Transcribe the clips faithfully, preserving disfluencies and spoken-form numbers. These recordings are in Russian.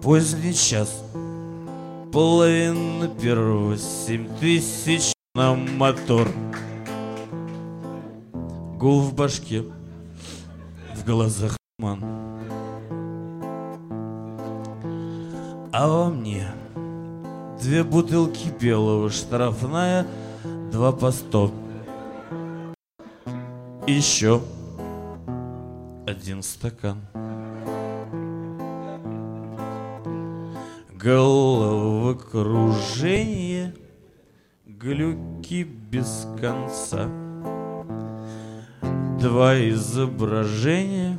Поздний час, половина первого, семь тысяч на мотор. Гул в башке, в глазах туман. А во мне две бутылки белого, штрафная, два по сто. Еще один стакан. Головокружение, глюки без конца. Два изображения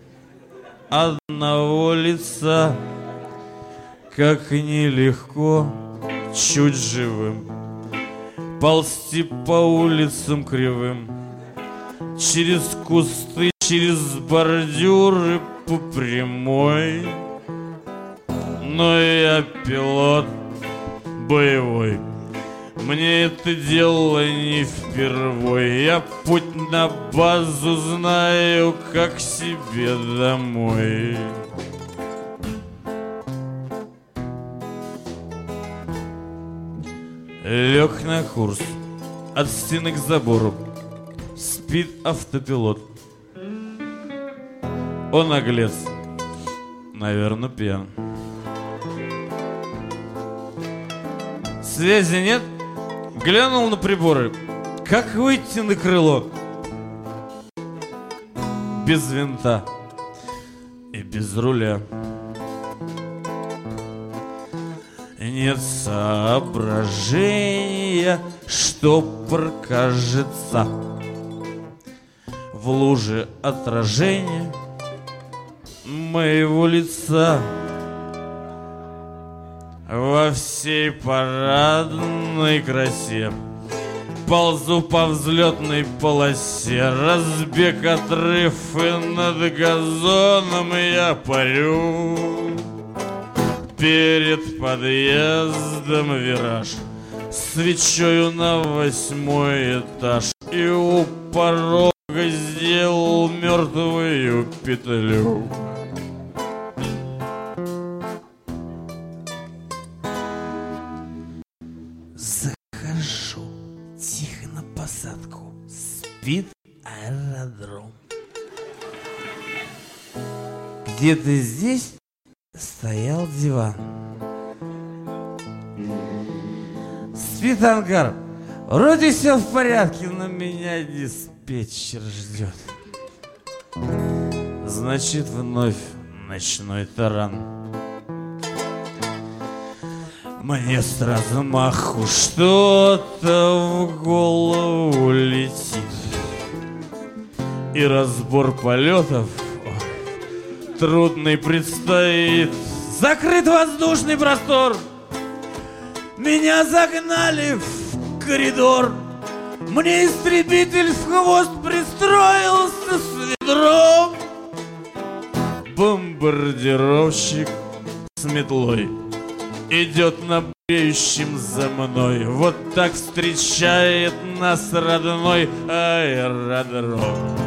одного лица. Как нелегко чуть живым ползти по улицам кривым, через кусты, через бордюры по прямой. Но я пилот боевой, мне это дело не впервой. Я путь на базу знаю, как себе домой. Лег на курс от стены к забору, спит автопилот. Он наглец, наверное, пьян. Связи нет? Глянул на приборы. Как выйти на крыло? Без винта и без руля. Нет соображения, что прокажется в луже отражения моего лица. Во всей парадной красе ползу по взлетной полосе. Разбег, отрыв, и над газоном я парю. Перед подъездом вираж, свечою на восьмой этаж, и у порога сделал мертвую петлю. Захожу тихо на посадку, спит аэродром. Где-то здесь стоял диван. Спит ангар. Вроде все в порядке, но меня диспетчер ждет. Значит, вновь ночной таран. Мне с размаху что-то в голову летит. И разбор полетов трудный предстоит. Закрыт воздушный простор. Меня загнали в коридор. Мне истребитель в хвост пристроился с ведром. Бомбардировщик с метлой идет на бреющем за мной. Вот так встречает нас родной аэродром.